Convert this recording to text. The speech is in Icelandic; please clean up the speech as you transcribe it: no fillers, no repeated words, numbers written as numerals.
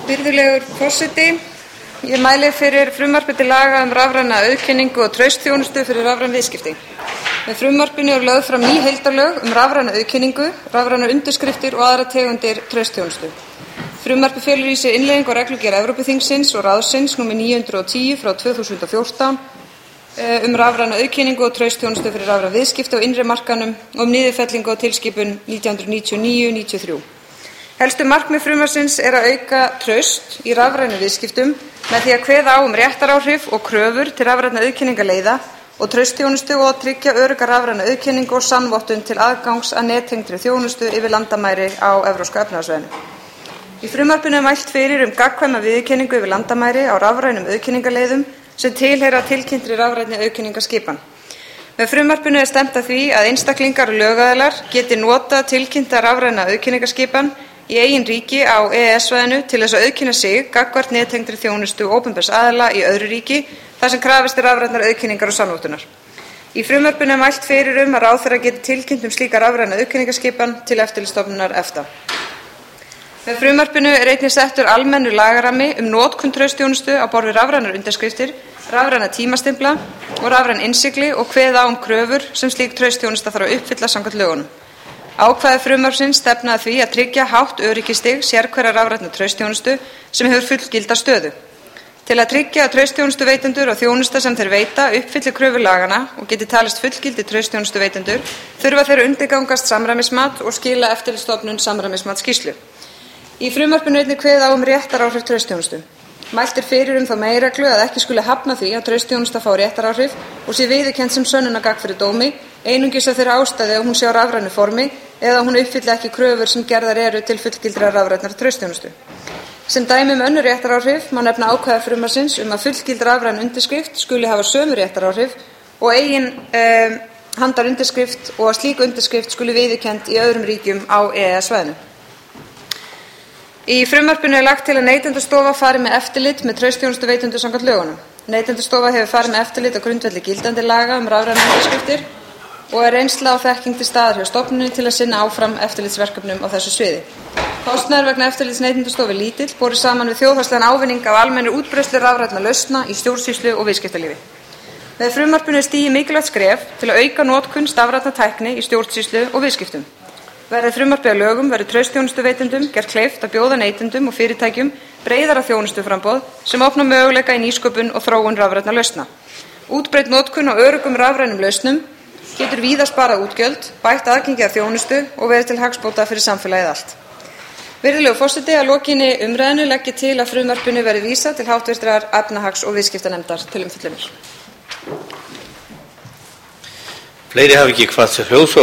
Virðulegur forseti. Ég mæli fyrir frumvarpi til laga rafræna auðkenningu og traustþjónustu fyrir rafræn viðskipti. Með frumvarpinu eru lögð fram ný heildarlög rafræna auðkenningu, rafrænar undirskriftir og aðrar tegundir traustþjónustu. Frumvarpið felur í sér innleiðingu á reglugerð Evrópuþingsins og ráðsins nr. 910/2014 rafræna auðkenningu og traustþjónustu fyrir rafræn viðskipti á innri markaðnum og niðurfellingu á tilskipun 1999/93. Helstu markmið frumvarpsins er að auka traust í rafrænum viðskiptum með því að kveða á réttaráhrif og kröfur til rafrænna auðkenningaleiða og traustþjónustu og að tryggja örugga rafræna auðkenningu og sannvottun til aðgangs að nettengdri þjónustu yfir landamæri á Evrópska efnahagssvæðinu. Í frumvarpinu er mælt fyrir gagnkvæma viðurkenningu yfir landamæri á rafrænum auðkenningaleiðum sem tilheyra tilkynntri rafrænni auðkenningaskipan. Með frumvarpinu er stefnt að því að einstaklingar og lögaðilar geti notað tilkynnta rafræna auðkenningaskipan í eigin ríki á EES-svæðinu til þess að auðkenna sig gagnvart nettengdri þjónustu opinbers aðila í öðru ríki þar sem krafist er rafrænnar auðkenningar og sannvottunar. Í frumvarpinu er mælt fyrir að ráðherra geti tilkynnt slíka rafræna auðkenningaskipan til Eftirlitsstofnunar EFTA. Með frumvarpinu er einnig settur almennur lagarammi notkun traustþjónustu á borð við rafrænar undirskriftir, rafræna tímastimpla og rafræn innsigli og kveða á kröfur sem slík traustþjónusta þarf að uppfylla samkvæmt lögunum. Ákvæði frumvarpsins stefna að því að tryggja hátt öryggisstig sérhverrar rafrænnar traustþjónustu sem hefur fullgilda stöðu. Til að tryggja að traustþjónustuveitendur og þjónusta sem þeir veita uppfylli kröfur laganna og geti talist fullgildir traustþjónustuveitendur þurfa þeir að undirgangast samræmismat og skila Eftirlitsstofnun samræmismatsskýrslu. Í frumvarpinu er einnig kveðið á réttaráhrif traustþjónustu. Mælt er fyrir þá meginreglu að ekki skuli hafna því að traustþjónusta fái réttaráhrif og sé viðurkennd sem sönnunargagn fyrir dómi, einungis af þeirri ástæðu að hún sé á rafrænu formi eða að hún uppfylli ekki kröfur sem gerðar eru til fullgildrar rafrænnar traustþjónustu. Sem dæmi önnur réttaráhrif má nefna ákvæði frumvarpsins að fullgild rafræn undirskrift skuli hafa sömu réttaráhrif og eigin handar undirskrift og að slík undirskrift skuli viðurkennd í öðrum ríkjum á EES-svæðinu. Í frumvarpinu er lagt til að Neytendastofa fari með eftirlit með traustþjónustuveitendum samkvæmt lögunum. Neytendastofa hefur farið með eftirlit á grundvelli gildandi laga rafrænar undirskriftir og er reynsla og þekking til staðar hjá stofnuninni til að sinna áfram eftirlitsverkefnum á þessu sviði. Kostnaður vegna eftirlits Neytendastofu er lítill borið saman við þjóðhagslegan ávinning af almennri útbreiðslu rafrænna lausna í stjórnsýslu og viðskiptalífi. Með frumvarpinu er stigið mikilvægt skref til að auka notkun stafrænnar tækni í stjórnsýslu og viðskiptum. Verði frumvarpið að lögum verður traustþjónustuveitendum gert kleift að bjóða neytendum og fyrirtækjum breiðara þjónustuframboð sem opna möguleika í nýsköpun og þróun rafrænna lausna. Útbreidd notkun á öruggum rafrænum lausnum getur víða sparað útgjöld, bætt aðgengi að þjónustu og verið til hagsbóta fyrir samfélagið allt. Virðulegur forseti, að lokinni umræðunni legg ég til að frumvarpinu verði vísað til hv. efnahags- og viðskiptanefndar til umfjöllunar. Fleiri hafa ekki kvatt sér hljóðs